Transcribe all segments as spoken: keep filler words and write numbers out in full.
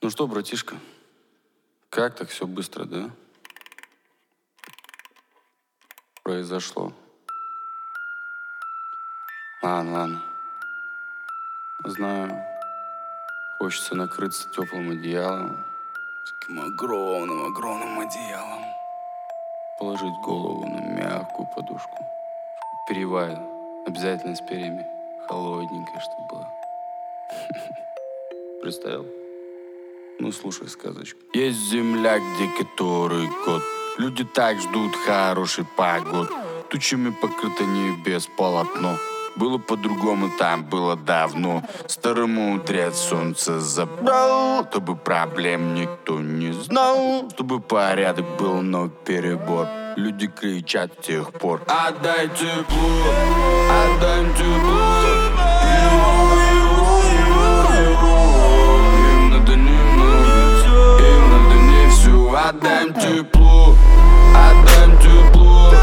Ну что, братишка, как так все быстро, да? Произошло. Ладно, ладно. Знаю, хочется накрыться теплым одеялом, таким огромным, огромным одеялом, положить голову на мягкую подушку, перьевая, обязательно с перьями, холодненькая, чтобы было. Представил? Ну, слушай сказочку. Есть земля, где который год люди так ждут хороший погод. Тучами покрыто небес полотно. Было по-другому, там было давно. Старый мудрец солнце забрал, чтобы проблем никто не знал, чтобы порядок был, но перебор. Люди кричат с тех пор: отдай тепло, отдай тепло. Им надо немного, им надо не все. Отдай тепло, отдай тепло.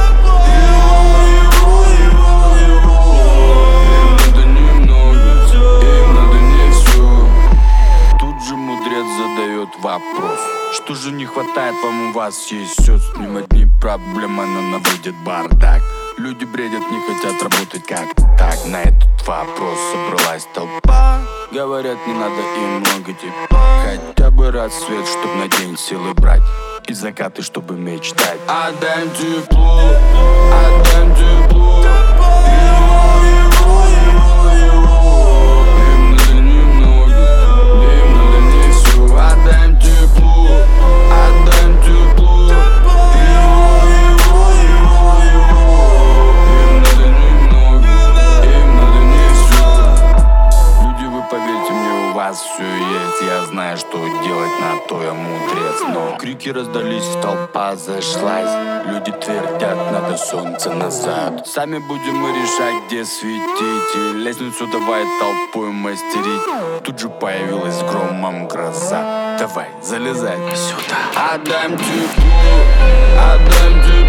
Вопрос: что же не хватает вам, у вас есть все. С ним одни проблемы, она наводит бардак. Люди бредят, не хотят работать как так. На этот вопрос собралась толпа. Говорят, не надо им много тепла, хотя бы рассвет, чтоб на день силы брать, и закаты, чтобы мечтать. Отдай тепло, отдай тепло. Все есть, я знаю, что делать, на то я мудрец. Но крики раздались, толпа зашлась. Люди твердят, надо солнце назад. Сами будем мы решать, где светить, и лестницу давай толпой мастерить. Тут же появилась громом гроза. Давай, залезай сюда. Отдай тепло, отдай тепло.